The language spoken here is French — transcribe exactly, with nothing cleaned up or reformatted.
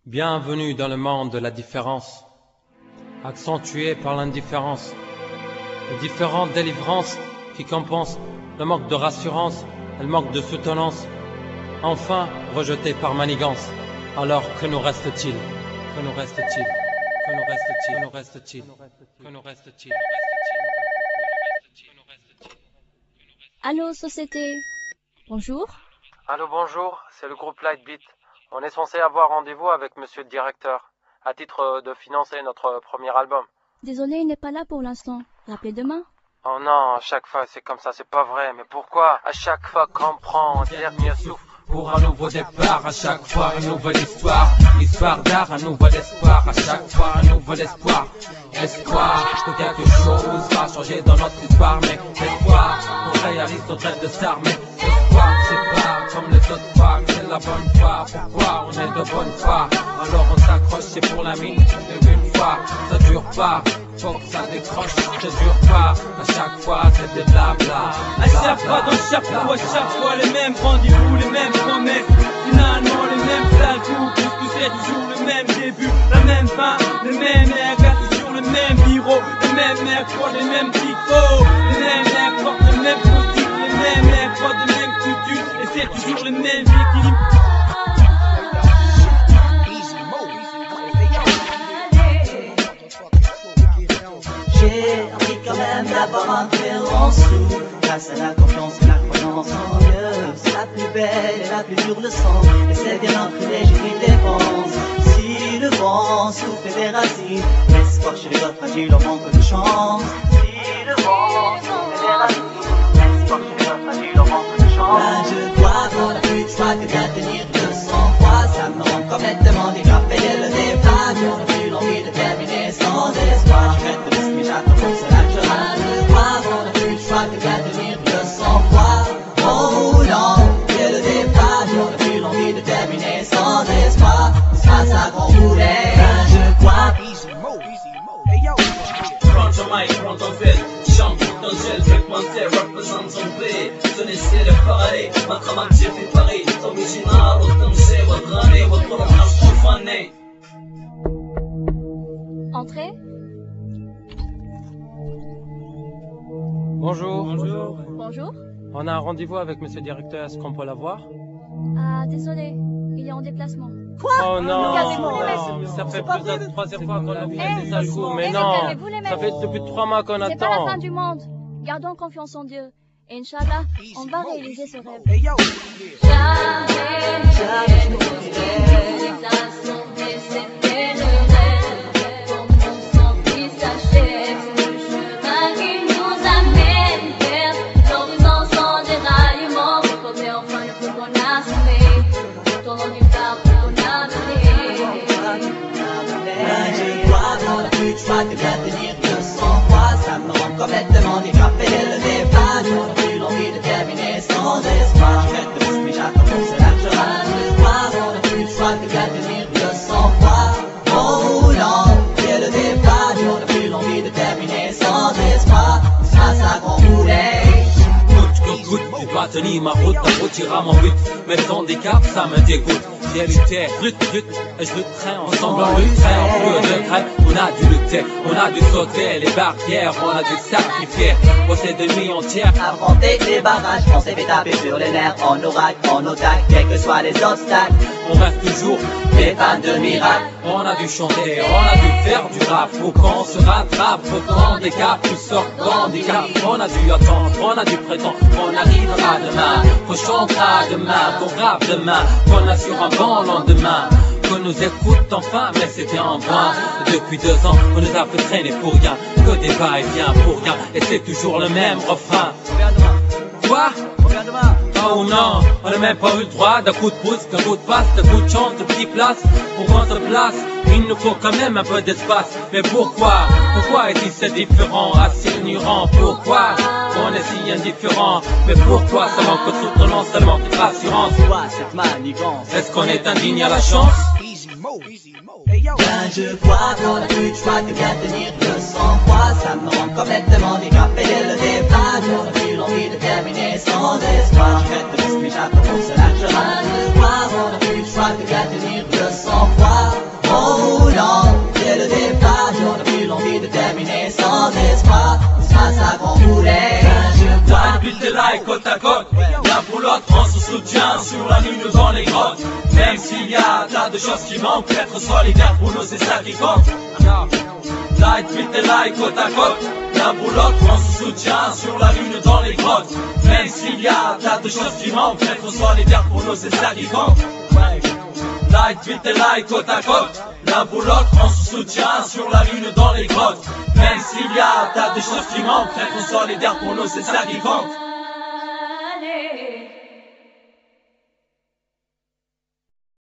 Bienvenue dans le monde de la différence, accentué par l'indifférence, les différentes délivrances qui compensent le manque de rassurance et le manque de soutenance, enfin rejeté par manigance. Alors que nous reste-t-il? Que nous reste-t-il? Que nous reste-t-il? Que nous reste-t-il? Que nous reste-t-il? Allô, société. Bonjour. Allô, bonjour, c'est le groupe Lightbeat. On est censé avoir rendez-vous avec monsieur le directeur, à titre de financer notre premier album. Désolé, il n'est pas là pour l'instant. Rappelez demain. Oh non, à chaque fois c'est comme ça, c'est pas vrai. Mais pourquoi à chaque fois qu'on prend un dernier souffle pour un nouveau départ, à chaque fois une nouvelle histoire, histoire d'art, un nouvel espoir, à chaque fois un nouvel espoir, espoir que quelque chose va changer dans notre histoire, mais espoir qu'on réalise notre rêve de star, mais espoir c'est pas comme les autres fois, mais c'est la bonne foi. Pourquoi on est de bonne foi? Alors on s'accroche, c'est pour la mine une fois, ça dure pas. Faut que ça décroche, ça dure pas. À chaque fois c'est des blabla. À chaque fois dans chaque fois, à chaque fois les mêmes rendez-vous, les mêmes promesses. Finalement les mêmes plateaux, puisque c'est toujours le même début, la même fin, le même air, toujours le même bureau, le même air, pour les mêmes picots, les mêmes air, portent le même costume, les mêmes air, portent les mêmes coutumes, et c'est toujours les mêmes victimes. J'ai appris quand même d'avoir un cœur en dessous. Grâce à la confiance et la croyance en Dieu, c'est la plus belle et la plus dure leçon. Et c'est bien un privilège qui dépense. Si le vent souffle des racines, l'espoir chez les autres fragiles en manque de chance. Si le vent souffle des racines, l'espoir chez les autres fragiles en manque de chance. Là je dois avoir la plus de choix que bien tenir le sang-froid. Ça me rend complètement dégrapé dès le départ. Je n'ai plus l'envie de terminer sans espoir. Je reste de mais j'attends pour cela que je rate le droit. On n'a plus le choix que bien tenir le sang-froid. En roulant dès le départ, on n'a plus l'envie de terminer sans espoir. Ça, ça qu'on voulait, ben je crois. Prends ton mic, prends ton fil, chante pour ton gel, fais pointer, représente ton pays. Ce n'est c'est le pareil, ma travail j'ai fait pareil. Original, autant c'est votre année, votre programme profané. Entrez. Bonjour. Bonjour. Bonjour. On a un rendez-vous avec monsieur le directeur, est-ce qu'on peut l'avoir? Ah, désolé. Il est en déplacement. Oh non, Calmez-vous, les non, mecs. ça fait plus de la troisième fois qu'on a fait Eh, des sales coups, mais eh, non, calmez-vous, les mecs. ça fait depuis trois mois qu'on C'est pas la attend. fin du monde. Gardons confiance en Dieu. Et Inch'Allah, on va réaliser ce rêve. Jamais, jamais je n'oublierai les glaçons et c'était le rêve. Comme mon sang qui s'achève, le chemin qui nous amène vers l'horizon sans déraillement. Comme les enfants, il faut qu'on a semé, tournant du phare pour qu'on a mené. Ben je dois avoir la plus de choix que bien tenir le sang-froid. Ça me rend complètement dégrapé dès le départ. On n'a plus l'envie de terminer sans espoir. Je reste de mais j'attends pour cela que je rate le droit. On n'a plus le choix que bien tenir le sang-froid. En roulant dès le départ, on n'a plus l'envie de terminer sans espoir. Ça, ça qu'on voulait. Goutte que goutte, tu dois tenir ma route, ta route ira mon but. Mais le handicap, ça me dégoûte. J'ai lutté, lutte, lutte, et je lutterai ensemble, on lutterait en peu de grève. On a dû lutter, on a dû sauter les barrières, on a dû sacrifier, bosser de nuit entière. Affronter les barrages, on s'est fait taper sur les nerfs, en oracle, en otaque, quels que soient les obstacles. On reste toujours Des fans de miracles. on a dû chanter, on a dû faire du rap. Faut qu'on se rattrape, faut qu'on décape, tout sort handicap. On a dû attendre, on a dû prétendre, on arrivera demain. Qu'on chantera demain, qu'on rappe demain, qu'on assure un bon lendemain. Qu'on nous écoute enfin, mais c'était en vain. Depuis deux ans, on nous a fait traîner pour rien. Que des va-et-vient pour rien, et c'est toujours le même refrain. Quoi? Oh non, on n'a même pas eu le droit d'un coup de pouce, d'un coup de passe, d'un coup de chance, de petite place. Pour qu'on se place, il nous faut quand même un peu d'espace. Mais pourquoi? Pourquoi est-il si différent, assez ignorant? Pourquoi on est si indifférent? Mais pourquoi ça manque de soutenance, ça manque de rassurance? Quoi cette manigance? Est-ce qu'on est indigne à la chance? Ben je crois qu'on n'a plus de choix que bien tenir le sang-froid. Ça me rend complètement dégrapé dès le départ. On n'a plus l'envie de terminer sans espoir. Je reste de mais j'attends pour cela que je rate le droit. On n'a plus de choix que bien tenir le sang-froid. et like côte à côte. L'un pour l'autre, on se soutient sur la lune dans les grottes. Même s'il y a tas de choses qui manquent, être solidaire pour nous c'est ça qui compte. Light, vite et like côte à côte. L'un pour l'autre, on se soutient sur la lune dans les grottes. Même s'il y a tas de choses qui manquent, être solidaire pour nous c'est ça qui compte. Light, vite et like côte à côte. L'un pour l'autre, on se soutient sur la lune dans les grottes. Même s'il y a tas de choses qui manquent, être solidaire pour nous c'est ça qui compte.